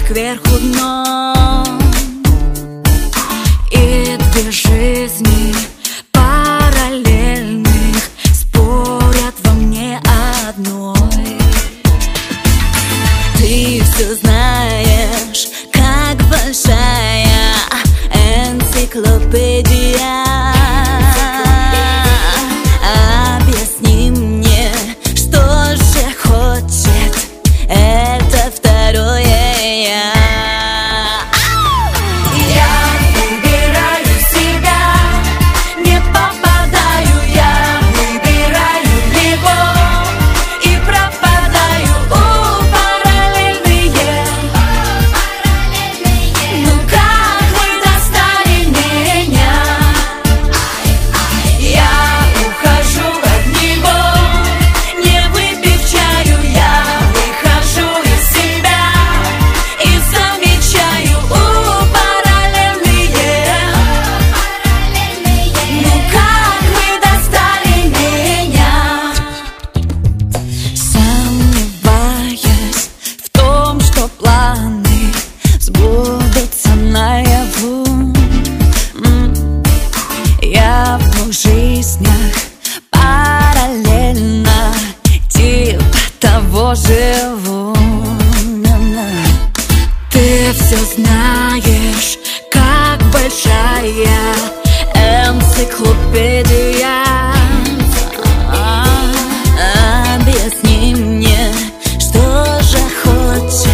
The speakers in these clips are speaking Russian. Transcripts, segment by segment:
кверху дном. И две жизни параллельных спорят во мне одной. Ты все знаешь, как большая энциклопедия. Объясни мне, что же хочет это второе я. Я в двух жизнях параллельно типа того живу. Ты все знаешь, как большая энциклопедия. Объясни мне, что же хочет.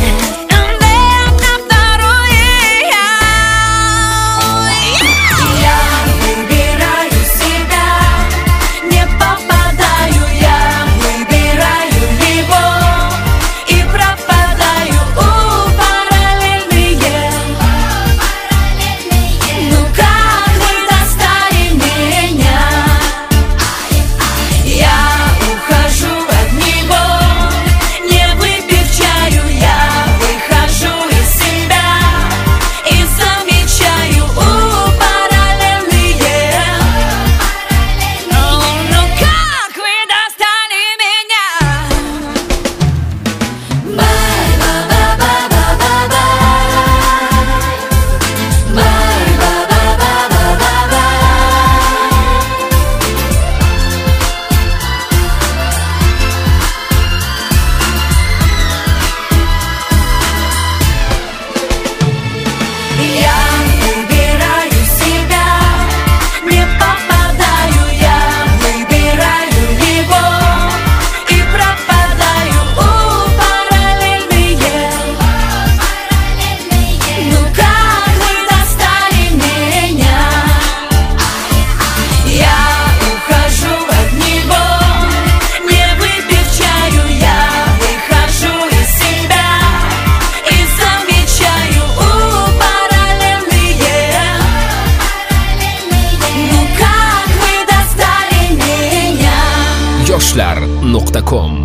yoshlar.com